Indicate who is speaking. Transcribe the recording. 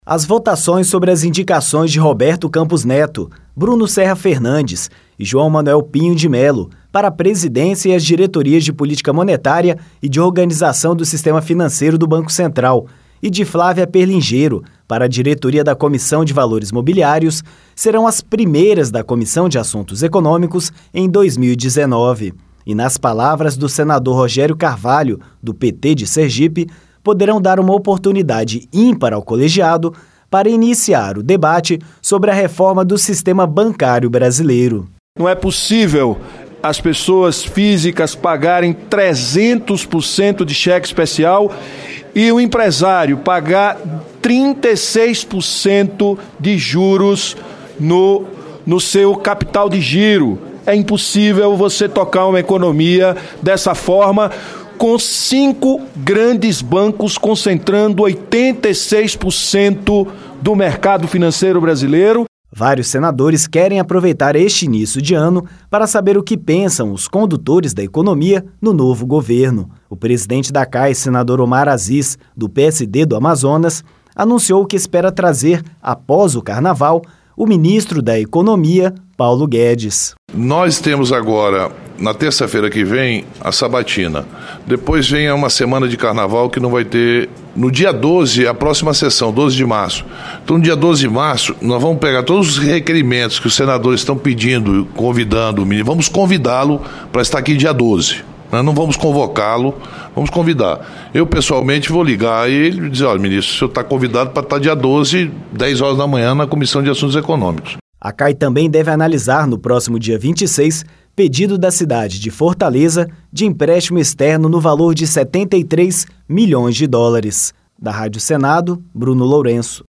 Speaker 1: As votações sobre as indicações de Roberto Campos Neto, Bruno Serra Fernandes e João Manuel Pinho de Melo para a presidência e as diretorias de política monetária e de organização do sistema financeiro do Banco Central e de Flávia Perlingeiro para a diretoria da Comissão de Valores Mobiliários serão as primeiras da Comissão de Assuntos Econômicos em 2019. E nas palavras do senador Rogério Carvalho, do PT de Sergipe, poderão dar uma oportunidade ímpar ao colegiado para iniciar o debate sobre a reforma do sistema bancário brasileiro.
Speaker 2: Não é possível as pessoas físicas pagarem 300% de cheque especial e o empresário pagar 36% de juros no seu capital de giro. É impossível você tocar uma economia dessa forma, com 5 grandes bancos concentrando 86% do mercado financeiro brasileiro.
Speaker 1: Vários senadores querem aproveitar este início de ano para saber o que pensam os condutores da economia no novo governo. O presidente da CAI, senador Omar Aziz, do PSD do Amazonas, anunciou que espera trazer, após o carnaval, o ministro da Economia, Paulo Guedes.
Speaker 3: Nós temos agora, na terça-feira que vem, a sabatina. Depois vem uma semana de carnaval que não vai ter. No dia 12, a próxima sessão, 12 de março. Então, no dia 12 de março, nós vamos pegar todos os requerimentos que os senadores estão pedindo, convidando o ministro. Vamos convidá-lo para estar aqui dia 12. Nós não vamos convocá-lo, vamos convidar. Eu, pessoalmente, vou ligar a ele e dizer, olha, ministro, o senhor está convidado para estar dia 12, 10 horas da manhã, na Comissão de Assuntos Econômicos.
Speaker 1: A CAI também deve analisar, no próximo dia 26, pedido da cidade de Fortaleza de empréstimo externo no valor de US$ 73 milhões. Da Rádio Senado, Bruno Lourenço.